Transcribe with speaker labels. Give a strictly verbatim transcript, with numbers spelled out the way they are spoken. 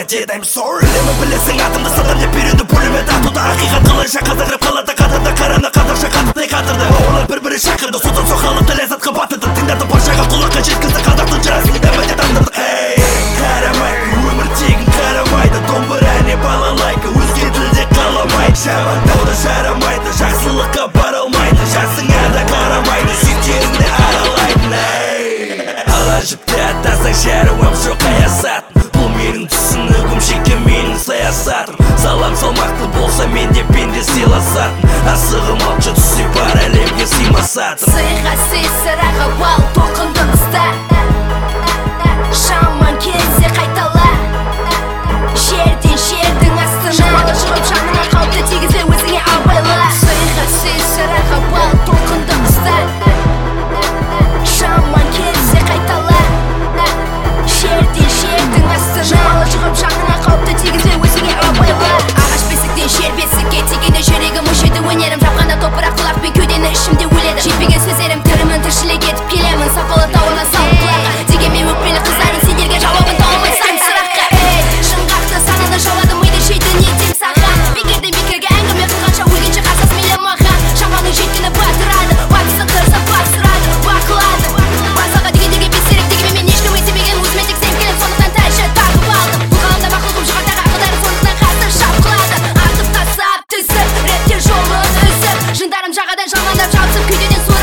Speaker 1: деді I'm sorry. Білемін білесің атымды сатам деп үйренді пулемет атуды. Ақиқат қалайша қазағырып қалады қатырды. Қараны қазақша қатырдай қатырды. Олар бір-бірі шақырды, содан соң халықты ләззатқа батырды. Тыңдады паршаға құлаққа жеткізді қазақтың жырасын дәмеде таңдырдық. Ей, қарамайды, өмір тегін қарамайды. Домбырәне балалайды, өзге тілде қаламайды. Жамандауда жарамайды, жақсылыққа бара алмайды. Жасыңа да қарамайды, сүйектеріңді аралайды. Ала жіпті атасаң шаруам жоқ аясатын. Бұл менің түсінігім, жеке менің саясатым. Салам салмақты болса мен де пенде сыйласатын. Асығым алшы түсі бар әлемге сыймасатын.
Speaker 2: Сыйға сый сыраға бал толқынды қыста. Шаман келсе қайтала. Жерден жердің астына жамалы шығып жанына қауіпті тигізбе өзіңе абайла. Сыйға сый сыраға бал толқынды қыста. Шаман келсе қайтала. Жерден жердің астына жамалы шығып жанына қауіпті тигізбе өзіңе абайла. Ағаш бесіктен жер бесікке тигенде жүрегім өшеді. Өнерім жапқанда топырақ құлақпен кеудені ішімде өледі. Жетпеген сөздерім тірімін тіршілік етіп келемін. Сапалы тауына салып құлаққа дегенмен өкпелі қыздарың сендерге жауабын таумайсың сұраққа. Ей, шыңғақты сананы жауады миды жейді нетем саған. Бекерден бекерге әңгіме қылғанша өлгенше қарсас мейлі маған. Шаманың жеткені батырады, уақытсы қырса басырады, бақылады. Басаға дегендерге бестерек дегенмен мен ешкім етемеген өзіме тек сен келем, сондықтан тәлші тағып алдым. Бұл ғаламда мақұлқым шығардағы ақылдары сондықтан қарсы шапқылады. Атып тастап түсіп, рэптер жолын үзіп, жындарым жағадан жалмандап жабысып күйдеден суы